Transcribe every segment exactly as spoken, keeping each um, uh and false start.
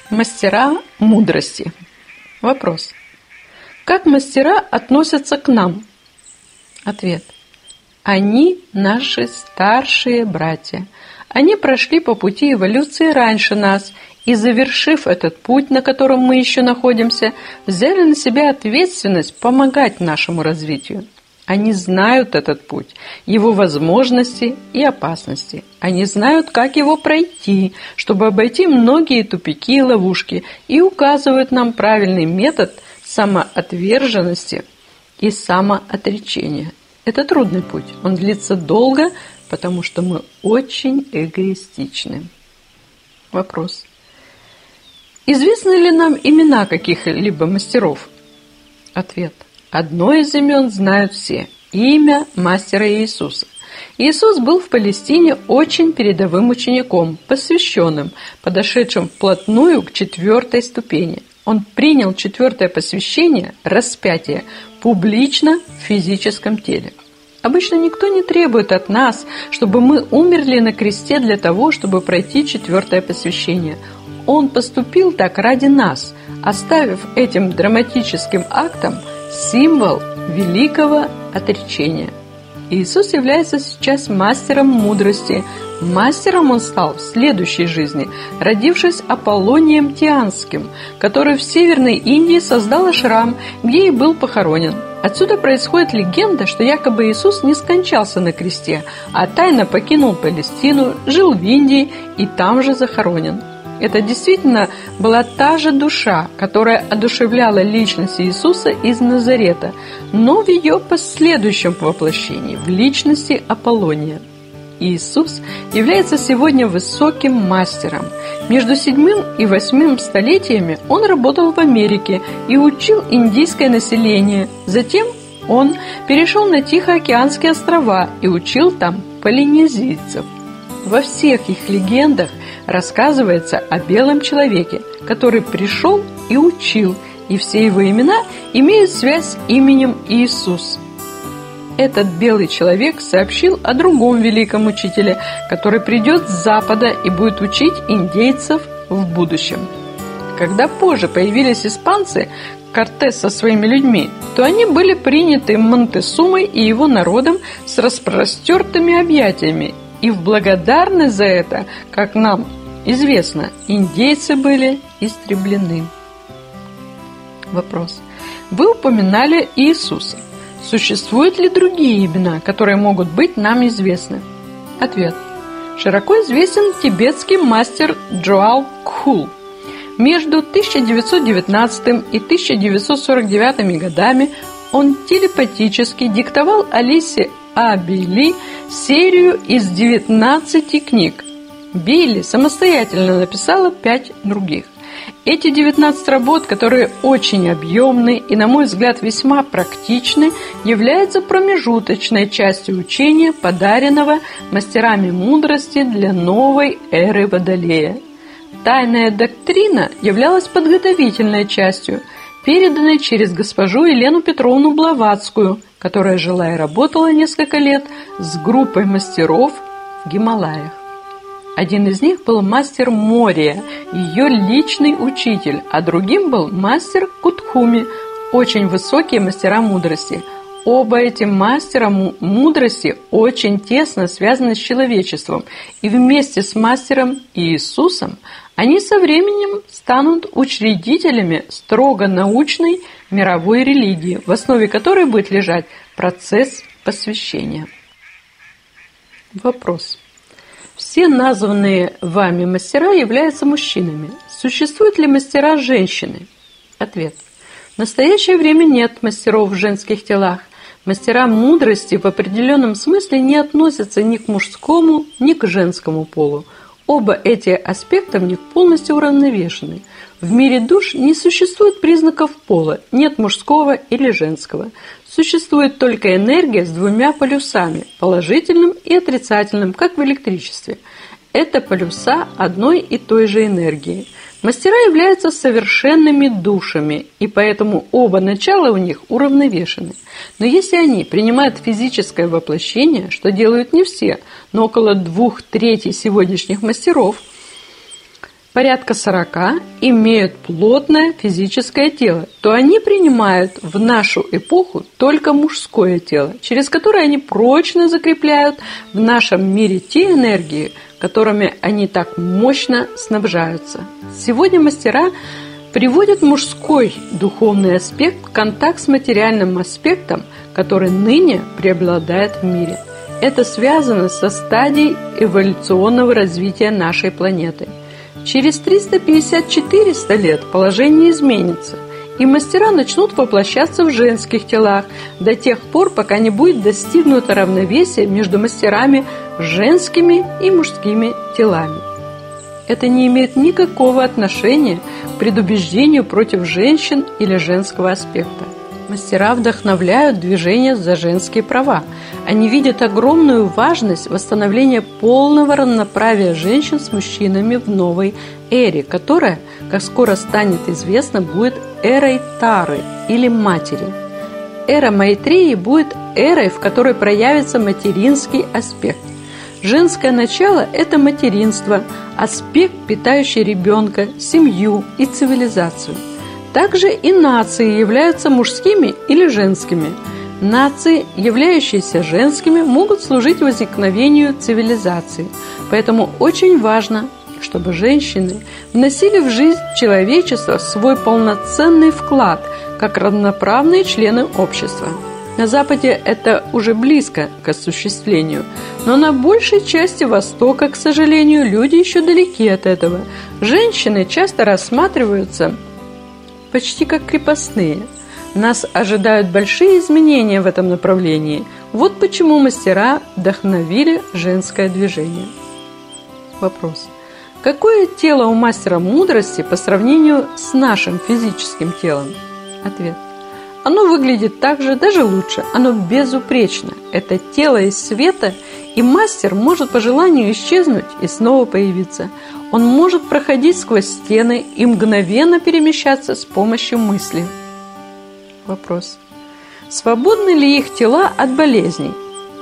Мастера мудрости. Вопрос. Как мастера относятся к нам? Ответ. Они наши старшие братья. Они прошли по пути эволюции раньше нас и, завершив этот путь, на котором мы еще находимся, взяли на себя ответственность помогать нашему развитию. Они знают этот путь, его возможности и опасности. Они знают, как его пройти, чтобы обойти многие тупики и ловушки, и указывают нам правильный метод самоотверженности и самоотречения. Это трудный путь, он длится долго, потому что мы очень эгоистичны. Вопрос. Известны ли нам имена каких-либо мастеров? Ответ. Одно из имен знают все – имя мастера Иисуса. Иисус был в Палестине очень передовым учеником, посвященным, подошедшим вплотную к четвертой ступени. Он принял четвертое посвящение, распятие, публично в физическом теле. Обычно никто не требует от нас, чтобы мы умерли на кресте для того, чтобы пройти четвертое посвящение. Он поступил так ради нас, оставив этим драматическим актом символ великого отречения. Иисус является сейчас мастером мудрости. Мастером он стал в следующей жизни, родившись Аполлонием Тианским, который в Северной Индии создал ашрам, где и был похоронен. Отсюда происходит легенда, что якобы Иисус не скончался на кресте, а тайно покинул Палестину, жил в Индии и там же захоронен. Это действительно была та же душа, которая одушевляла личность Иисуса из Назарета, но в ее последующем воплощении, в личности Аполлония. Иисус является сегодня высоким мастером. Между седьмым и восьмым столетиями он работал в Америке и учил индийское население. Затем он перешел на Тихоокеанские острова и учил там полинезийцев. Во всех их легендах рассказывается о белом человеке, который пришел и учил, и все его имена имеют связь с именем Иисус. Этот белый человек сообщил о другом великом учителе, который придет с запада и будет учить индейцев в будущем. Когда позже появились испанцы, Кортес со своими людьми, то они были приняты Монтесумой и его народом с распростертыми объятиями, и в благодарность за это, как нам известно, индейцы были истреблены. Вопрос. Вы упоминали Иисуса. Существуют ли другие имена, которые могут быть нам известны? Ответ. Широко известен тибетский мастер Джоал Кхул. Между тысяча девятьсот девятнадцатым и тысяча девятьсот сорок девятым годами он телепатически диктовал Алисе А. Бейли серию из девятнадцати книг. Бейли самостоятельно написала пять других. Эти девятнадцать работ, которые очень объемны и, на мой взгляд, весьма практичны, являются промежуточной частью учения, подаренного мастерами мудрости для новой эры Водолея. Тайная доктрина являлась подготовительной частью, переданной через госпожу Елену Петровну Блаватскую, которая жила и работала несколько лет с группой мастеров в Гималаях. Один из них был мастер Мория, ее личный учитель, а другим был мастер Кутхуми, очень высокие мастера мудрости. Оба эти мастера мудрости очень тесно связаны с человечеством, и вместе с мастером Иисусом они со временем станут учредителями строго научной мировой религии, в основе которой будет лежать процесс посвящения. Вопрос. Все названные вами мастера являются мужчинами. Существуют ли мастера женщины? Ответ. В настоящее время нет мастеров в женских телах. Мастера мудрости в определенном смысле не относятся ни к мужскому, ни к женскому полу. Оба эти аспекта в них полностью уравновешены. В мире душ не существует признаков пола, нет мужского или женского. Существует только энергия с двумя полюсами, положительным и отрицательным, как в электричестве. Это полюса одной и той же энергии. Мастера являются совершенными душами, и поэтому оба начала у них уравновешены. Но если они принимают физическое воплощение, что делают не все, но около двух третей сегодняшних мастеров, порядка сорока, имеют плотное физическое тело, то они принимают в нашу эпоху только мужское тело, через которое они прочно закрепляют в нашем мире те энергии, которыми они так мощно снабжаются. Сегодня мастера приводят мужской духовный аспект в контакт с материальным аспектом, который ныне преобладает в мире. Это связано со стадией эволюционного развития нашей планеты. Через триста пятьдесят - четыреста лет положение изменится, и мастера начнут воплощаться в женских телах до тех пор, пока не будет достигнуто равновесие между мастерами женскими и мужскими телами. Это не имеет никакого отношения к предубеждению против женщин или женского аспекта. Мастера вдохновляют движение за женские права. Они видят огромную важность восстановления полного равноправия женщин с мужчинами в новой эре, которая, как скоро станет известно, будет эрой Тары или Матери. Эра Майтреи будет эрой, в которой проявится материнский аспект. Женское начало – это материнство, аспект, питающий ребенка, семью и цивилизацию. Также и нации являются мужскими или женскими. Нации, являющиеся женскими, могут служить возникновению цивилизации. Поэтому очень важно, чтобы женщины вносили в жизнь человечества свой полноценный вклад, как равноправные члены общества. На Западе это уже близко к осуществлению, но на большей части Востока, к сожалению, люди еще далеки от этого. Женщины часто рассматриваются почти как крепостные. Нас ожидают большие изменения в этом направлении. Вот почему мастера вдохновили женское движение. Вопрос. Какое тело у мастера мудрости по сравнению с нашим физическим телом? Ответ. Оно выглядит так же, даже лучше. Оно безупречно. Это тело из света, и мастер может по желанию исчезнуть и снова появиться. Он может проходить сквозь стены и мгновенно перемещаться с помощью мысли. Вопрос. Свободны ли их тела от болезней?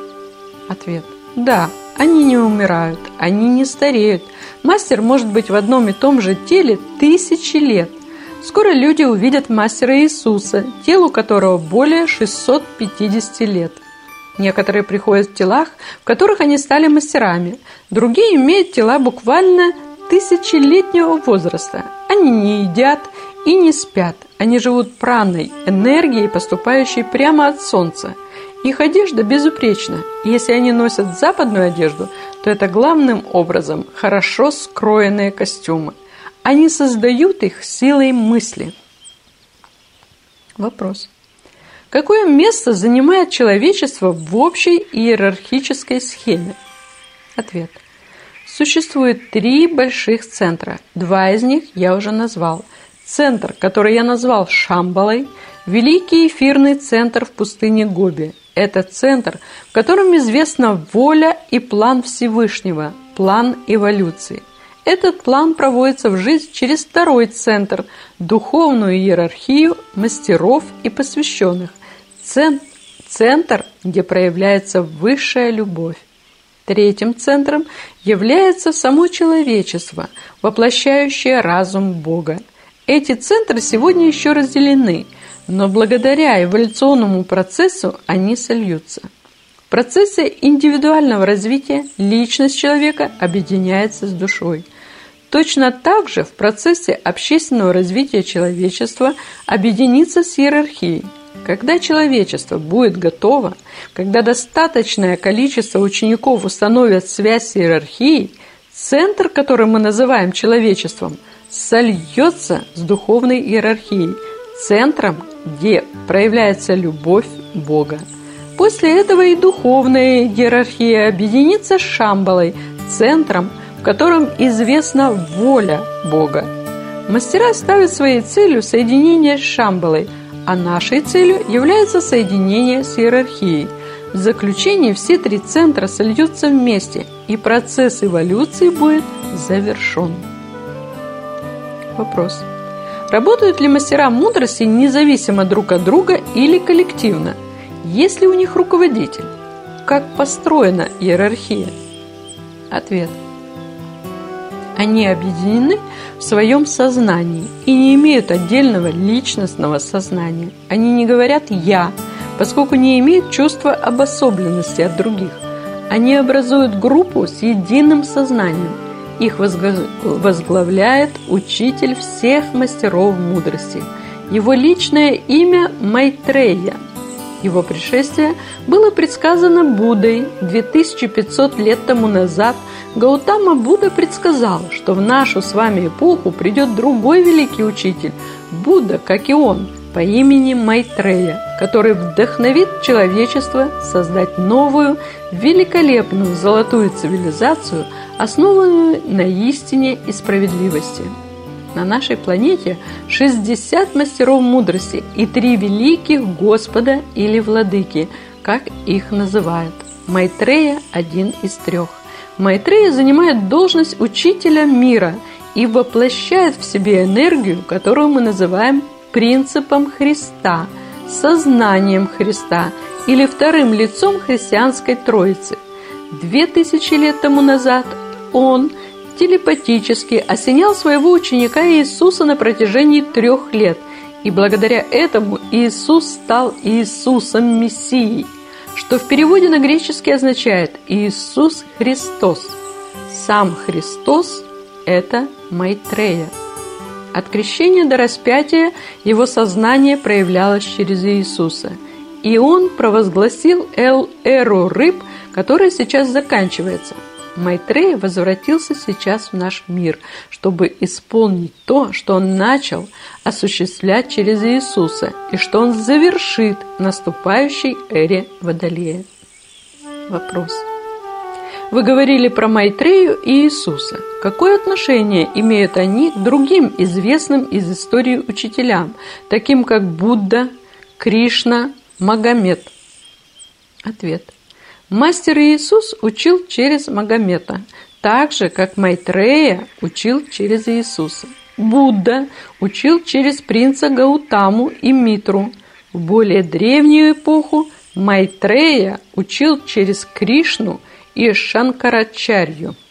Ответ. Да, они не умирают, они не стареют. Мастер может быть в одном и том же теле тысячи лет. Скоро люди увидят мастера Иисуса, телу которого более шестисот пятидесяти лет. Некоторые приходят в телах, в которых они стали мастерами. Другие имеют тела буквально тысячелетнего возраста. Они не едят и не спят. Они живут праной, энергией, поступающей прямо от солнца. Их одежда безупречна. Если они носят западную одежду, то это главным образом хорошо скроенные костюмы. Они создают их силой мысли. Вопрос. Какое место занимает человечество в общей иерархической схеме? Ответ. Существует три больших центра. Два из них я уже назвал. Центр, который я назвал Шамбалой, великий эфирный центр в пустыне Гоби. Это центр, в котором известна воля и план Всевышнего, план эволюции. Этот план проводится в жизнь через второй центр – духовную иерархию мастеров и посвященных. Центр, где проявляется высшая любовь. Третьим центром является само человечество, воплощающее разум Бога. Эти центры сегодня еще разделены, но благодаря эволюционному процессу они сольются. В процессе индивидуального развития личность человека объединяется с душой. Точно так же в процессе общественного развития человечества объединится с иерархией. Когда человечество будет готово, когда достаточное количество учеников установят связь с иерархией, центр, который мы называем человечеством, сольется с духовной иерархией, центром, где проявляется любовь Бога. После этого и духовная иерархия объединится с Шамбалой, центром, в котором известна воля Бога. Мастера ставят своей целью соединение с Шамбалой, а нашей целью является соединение с иерархией. В заключении все три центра сольются вместе, и процесс эволюции будет завершен. Вопрос. Работают ли мастера мудрости независимо друг от друга или коллективно? Есть ли у них руководитель? Как построена иерархия? Ответ. Они объединены в своем сознании и не имеют отдельного личностного сознания. Они не говорят «я», поскольку не имеют чувства обособленности от других. Они образуют группу с единым сознанием. Их возглавляет учитель всех мастеров мудрости. Его личное имя Майтрея. Его пришествие было предсказано Буддой две тысячи пятьсот лет тому назад. Гаутама Будда предсказал, что в нашу с вами эпоху придет другой великий учитель, Будда, как и он, по имени Майтрея, который вдохновит человечество создать новую, великолепную золотую цивилизацию, основанную на истине и справедливости. На нашей планете шестьдесят мастеров мудрости и три великих Господа или владыки, как их называют. Майтрея – один из трех. Майтрея занимает должность учителя мира и воплощает в себе энергию, которую мы называем принципом Христа, сознанием Христа или вторым лицом христианской Троицы. Две тысячи лет тому назад он телепатически осенял своего ученика Иисуса на протяжении трех лет, и благодаря этому Иисус стал Иисусом Мессией, что в переводе на греческий означает «Иисус Христос». Сам Христос – это Майтрея. От крещения до распятия его сознание проявлялось через Иисуса, и он провозгласил эл-эру рыб, которая сейчас заканчивается. Майтрея возвратился сейчас в наш мир, чтобы исполнить то, что он начал осуществлять через Иисуса, и что он завершит в наступающей эре Водолея. Вопрос. Вы говорили про Майтрею и Иисуса. Какое отношение имеют они к другим известным из истории учителям, таким как Будда, Кришна, Магомед? Ответ. Мастер Иисус учил через Магомета, так же, как Майтрея учил через Иисуса. Будда учил через принца Гаутаму и Митру. В более древнюю эпоху Майтрея учил через Кришну и Шанкарачарью.